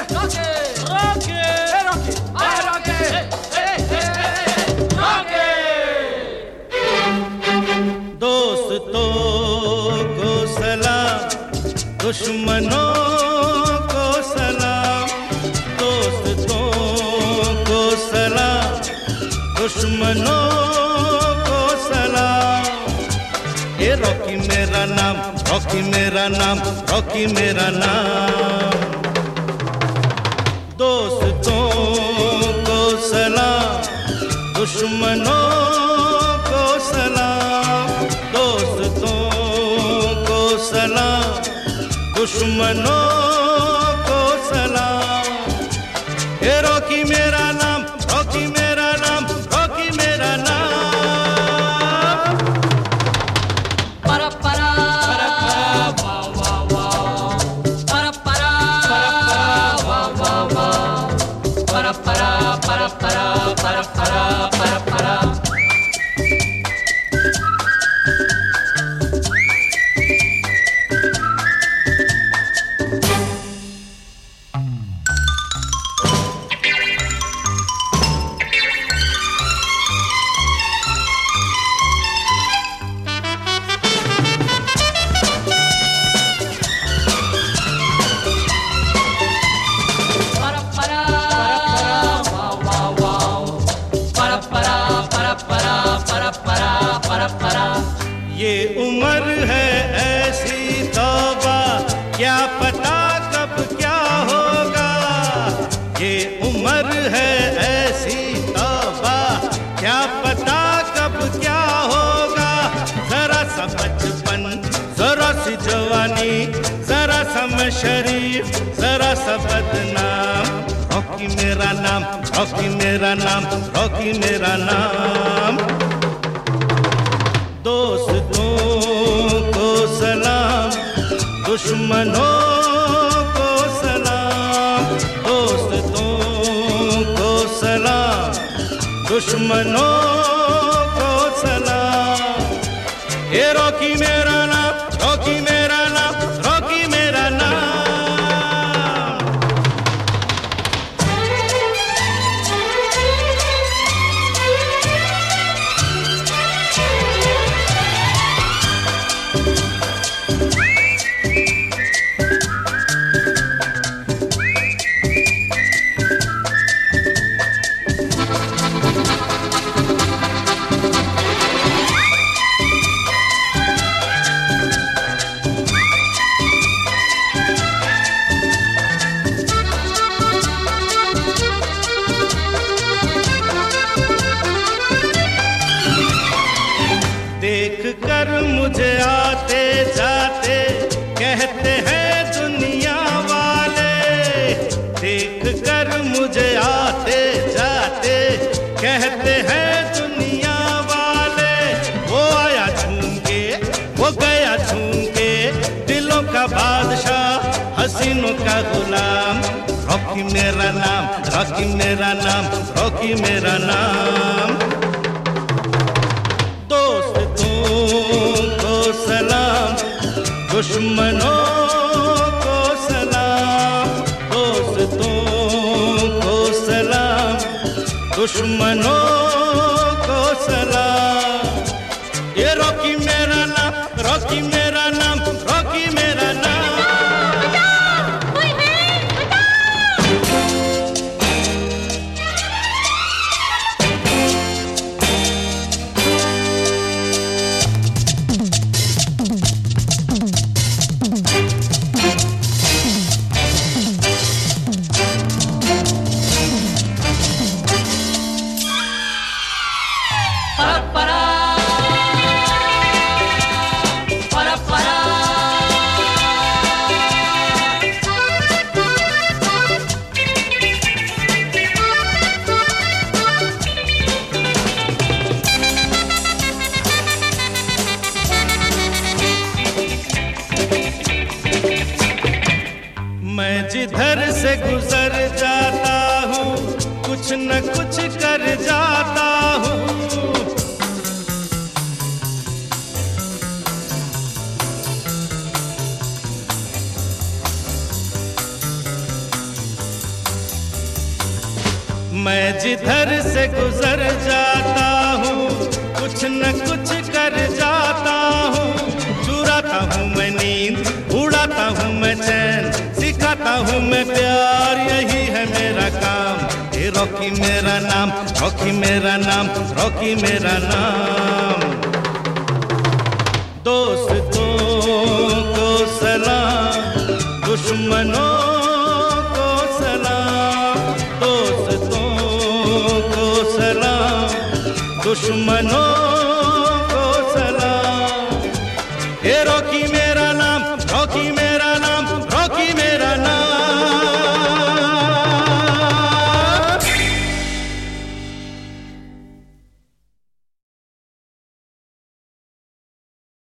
दोस्तों को सलाम, दुश्मनों को सलाम, दोस्तों को सलाम, दुश्मनों को सलाम। ये रॉकी मेरा नाम, रॉकी मेरा नाम, रॉकी मेरा नाम। दोस्तों को सलाम, दुश्मनों को सलाम, दोस्तों को सलाम, दुश्मनों को सलाम। ये रॉकी मेरा नाम, रॉकी मेरा नाम, रॉकी मेरा नाम। para para wow wow wow para para wow wow wow para para para para para para para ये उम्र है ऐसी तौबा, क्या पता कब क्या होगा। ये उम्र है ऐसी तौबा, क्या पता कब क्या होगा। जरा सा बचपन, जरा सी जवानी, जरा सा मैं शरीफ, जरा सा बदनाम। रॉकी मेरा नाम, रॉकी मेरा नाम, रॉकी मेरा नाम। दोस्तों को सलाम, दुश्मनों को सलाम, दोस्तों को सलाम, दुश्मनों को सलाम। ये रॉकी मेरा नाम, रॉकी मेरा नाम, रॉकी मेरा नाम। देख कर मुझे आते जाते कहते हैं दुनिया वाले। देख कर मुझे आते जाते कहते हैं दुनिया वाले। वो आया झूम के, वो गया झूम के, दिलों का बादशाह, हसीनों का गुलाम। रॉकी मेरा नाम, रॉकी मेरा नाम, रॉकी मेरा नाम। को सलाम, दुश्मनों को सलाम, दोस्तों को सलाम, दुश्मनों को सलाम। ये रॉकी मेरा नाम, रॉकी मेरा नाम, रॉकी मेरा नाम। मैं जिधर से गुजर जाता हूँ, कुछ न कुछ कर जाता हूँ। मैं जिधर से गुजर जाता हूँ कुछ न कुछ कर जाता हूँ। चुराता हूँ मैं नींद, उड़ाता हूँ मैं चैन, सिखाता हूँ मैं प्यार, यही है मेरा काम। ये रॉकी मेरा नाम, रॉकी मेरा नाम, रॉकी मेरा नाम। दोस्तों को सलाम, दुश्मनों को सलाम। दोस्तों को सलाम, दुश्मनों